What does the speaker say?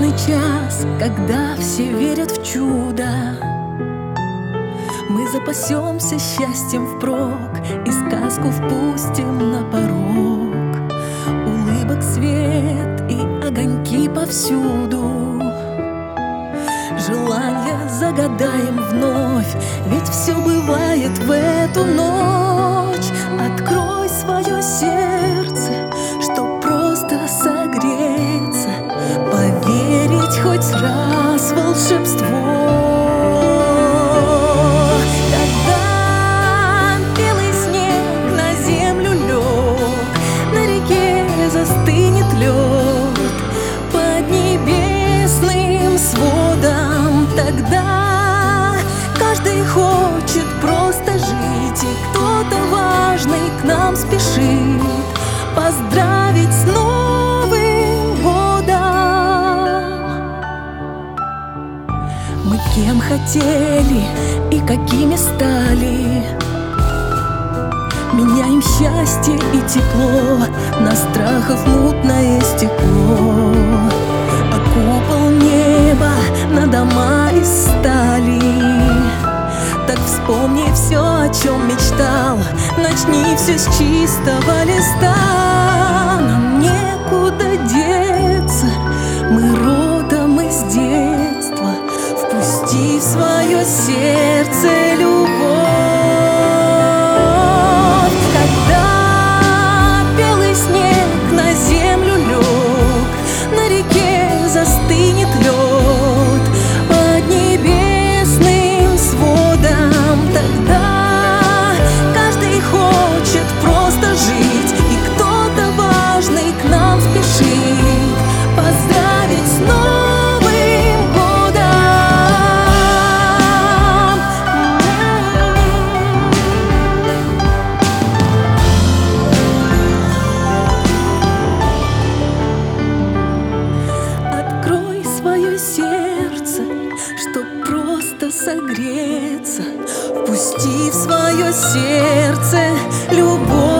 страшный час, когда все верят в чудо. Мы запасемся счастьем впрок и сказку впустим на порог. Улыбок свет и огоньки повсюду. Желания загадаем вновь, ведь все бывает в эту ночь. Открой свое сердце, чтоб просто согреться, поверить хоть раз в волшебство. Когда белый снег на землю лег, на реке застынет лед под небесным сводом, тогда каждый хочет просто жить, и кто-то важный к нам спешит поздравить с Новым годом. Мы кем хотели и какими стали, меняем счастье и тепло на страхов мутное стекло. А купол неба на дома из стали. Так вспомни все, о чем мечтал, начни все с чистого листа. Нам некуда деться, мы родом из детства. Впусти в свое сердце любовь. Когда белый снег на землю лег, на реке застынет лед под небесным сводом, тогда каждый хочет просто жить, и кто-то важный к нам спешит поздравить с Новым годом. Открой свое сердце, чтоб просто согреться, впусти в свое сердце любовь.